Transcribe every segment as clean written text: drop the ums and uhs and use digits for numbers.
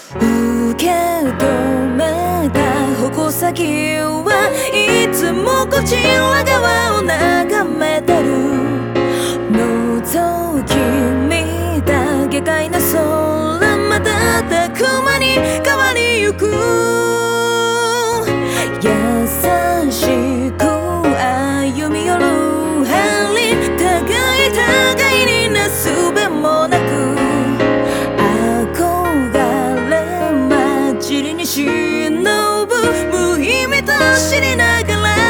受け止めた矛先はいつもこちら側を眺めてる。覗き見た下界な空、瞬く間に変わりゆく。優しく歩み寄るハリ、互いになすべもなく、憧れ混じりに忍ぶ無意味と知りながら、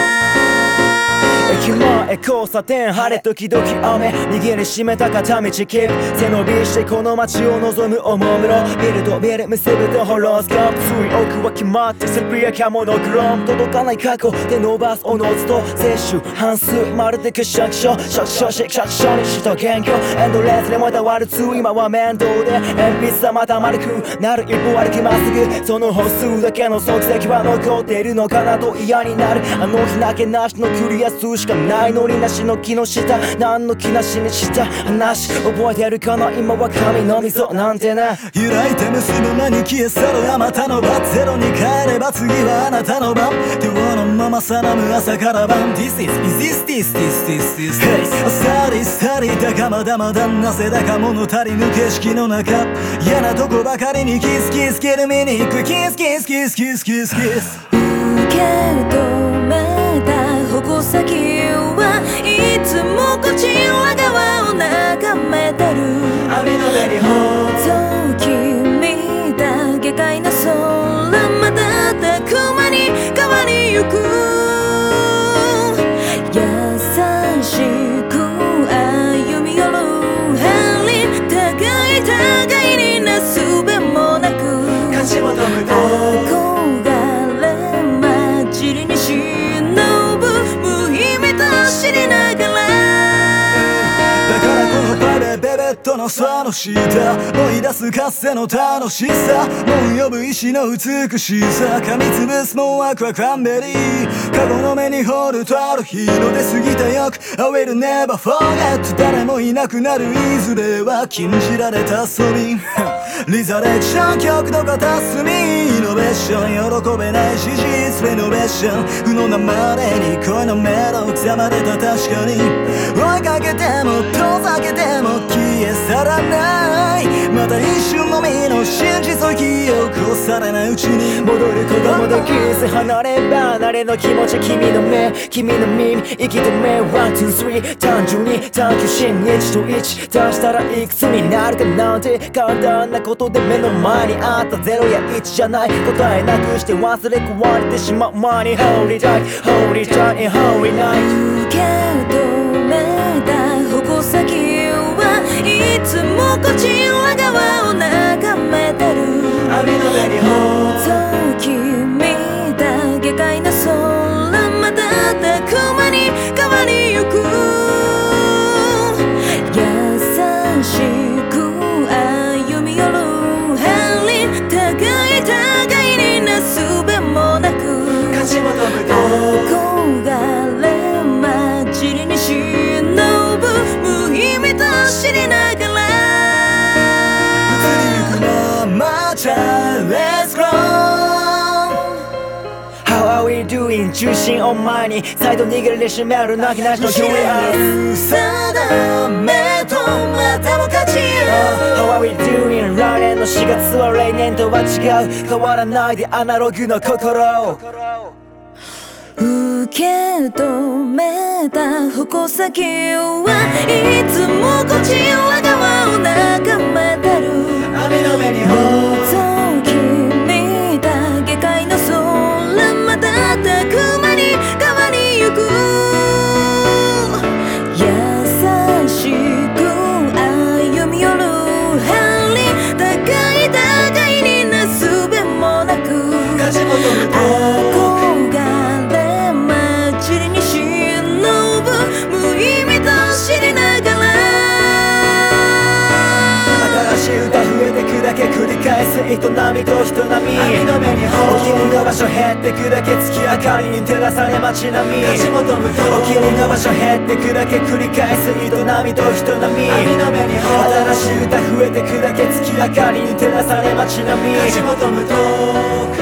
駅前交差点晴れ時々雨、握りしめた片道切符、背伸びしてこの街を望むおもむろ、ビルとビル結ぶとホロスコープ、つい奥は決まってセピアキャモノクローム、届かない過去で伸ばすおのずと摂取半数、まるでくしゃくしょしゃくしょしくしゃくしょにした元凶、エンドレスでまた割る2、今は面倒で鉛筆はまた丸くなる、一歩歩きまっすぐ、その歩数だけの足跡は残っているのかなと嫌になる。あの日なけなしのクリア数しかないのに、なしの木の下何の気なしにした話覚えてるかな、今は神の溝なんてね。 揺らいて結ぶ間に消え去るあまたの番、ゼロに帰れば次はあなたの番、手をのままさらむ朝から晩、 This is thisさりさりだがまだまだなぜだか物足りぬ景色の中、嫌なとこばかりにキスキス蹴る見に行く、キスキスキスキスキスキス、 受け止めた矛先はいつもこちら側を眺めてる。 網の目に覗き見た下界な空、瞬く間に変わりゆく。優しく歩み寄るハリ、互いになすべもなく、 勝ち求むと憧れ混じりに忍ぶ無意味と知りながら、 だからこのベベットの空の下、追い出すかつての楽しさ、もう呼ぶ石の美しさ、噛みつぶすもうアクアクランベリー、カゴの目にホールとある日の出過ぎたよく I will never forget、 誰もいなくなるいずれは禁じられた遊びリザレクション極度片隅、イノベーション喜べない事実レノベーション、負のなまでに恋のメロ刻まれた確かに、追いかけても遠ざけても消え去らない、また一瞬のみの真実を記憶されないうちに戻る子供でキス、離れ離れの気持ち、君の目君の耳息止め 1,2,3 単純に探求し1と1足したらいくつになるかなんて簡単なことで目の前にあった0や1じゃない答えなくして忘れ壊れてしまう前に Hold it tight Hold it tight and hold it night、 受け止めた矛先はいつもこちら側を眺めてる。 網の目に覗き見た下界な空、瞬く間に変わりゆく。優しく歩み寄るハリ、互いになすべもなく、 勝ち求むと憧れ混じりに忍ぶ無意味と知りながら、 移りゆくままじゃ Let's go。 How are we doing 重心を前に再度握りしめる泣きなしの距離、 定めとまたも勝ちよ。 How are we doing 来年の4月は例年とは違う、変わらないでアナログの心、 受け止めた矛先はいつもこちら側を眺めてる。 網の目に覗き見た下界の空、瞬く間に変わりゆく。優しく歩み寄るハリ、互いになすべもなく、 勝ち求むと憧れ混じりに忍ぶ無意味と知りながら、 新しい歌増えてくだけ繰り返す営みと人並み、網の目にお気に入りの場所減ってくだけ月明かりに照らされ街並み、足元向こうお気に入りの場所減ってくだけ繰り返す営みと人並み、網の目に新しい歌増えてくだけ月明明かりに照らされ街並み立ち求むと